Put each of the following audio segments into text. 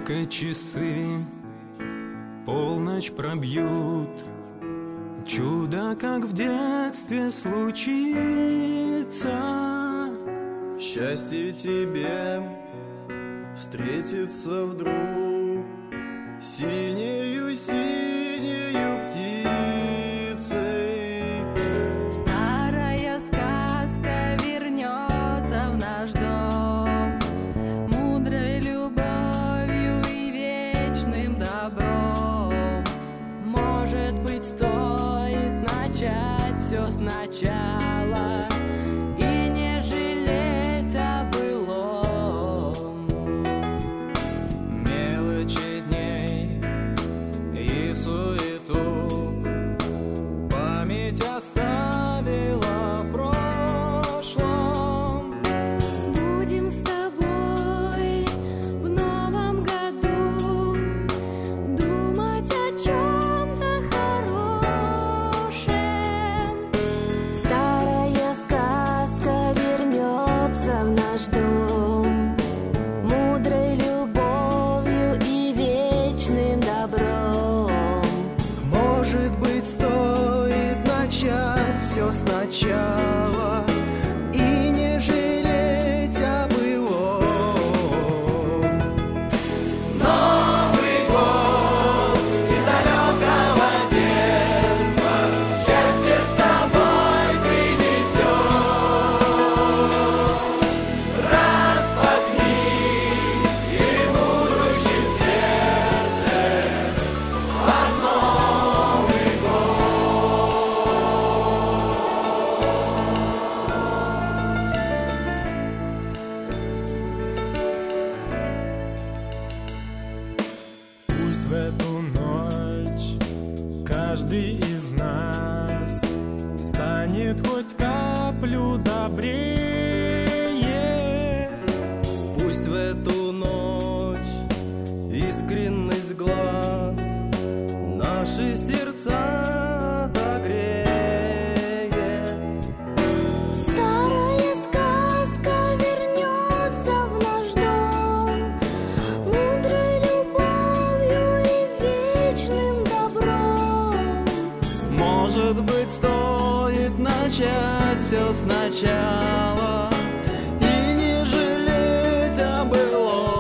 Только часы полночь пробьют, чудо, как в детстве, случится. Счастье тебе встретится вдруг синею-синею птицей. Старая сказка вернется в наш дом, мудрой любовью и вечным добром. Может быть, стоит начать все сначала и не жалеть о былом. Мелочи дней и суету память оставила в прошлом. Будем с тобой в новом году думать о чем-то хорошем. Старая сказка вернется в наш дом, мудрой любовью и вечным добром. Может быть, стоит начать все сначала и не жалеть о былом. Новый год из далекого детства счастье с собой принесет. Распахни и будущем сердце под Новый Пусть в эту ночь каждый из нас станет хоть каплю добрее. Пусть в эту ночь искренность глаз наши сердца догреет. Старая сказка вернется в наш дом, мудрой любовью и вечным добром. Может быть, стоит начать все сначала и не жалеть о былом.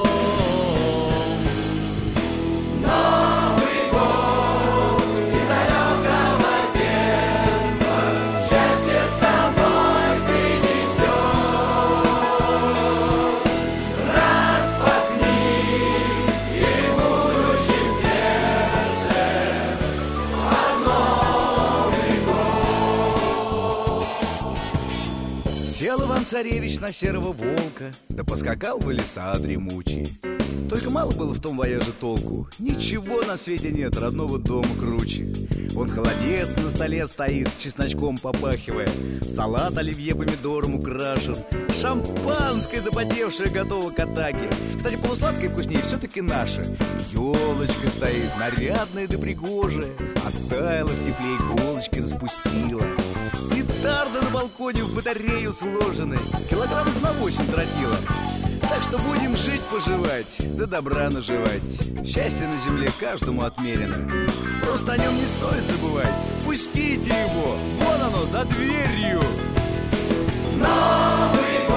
Новый год из далекого детства счастье с собой принесет. Распахни и будущем сердце под Новый год. Сел Иван-царевич на серого волка, да поскакал в леса дремучие. Только мало было в том вояже толку, ничего на свете нет родного дома круче. Вон холодец на столе стоит, чесночком попахивая, салат оливье помидором украшен, шампанское запотевшее готово к атаке. Кстати, полусладкое вкуснее все-таки наше. Елочка стоит, нарядная да пригожая, оттаяла в тепле, иголочки распустила. Петарда на балконе в батарею сложены, килограммов на 8 тротила. Так что будем жить-поживать, да добра наживать. Счастье на земле каждому отмерено, просто о нем не стоит забывать. Пустите его, вон оно, за дверью. Новый год!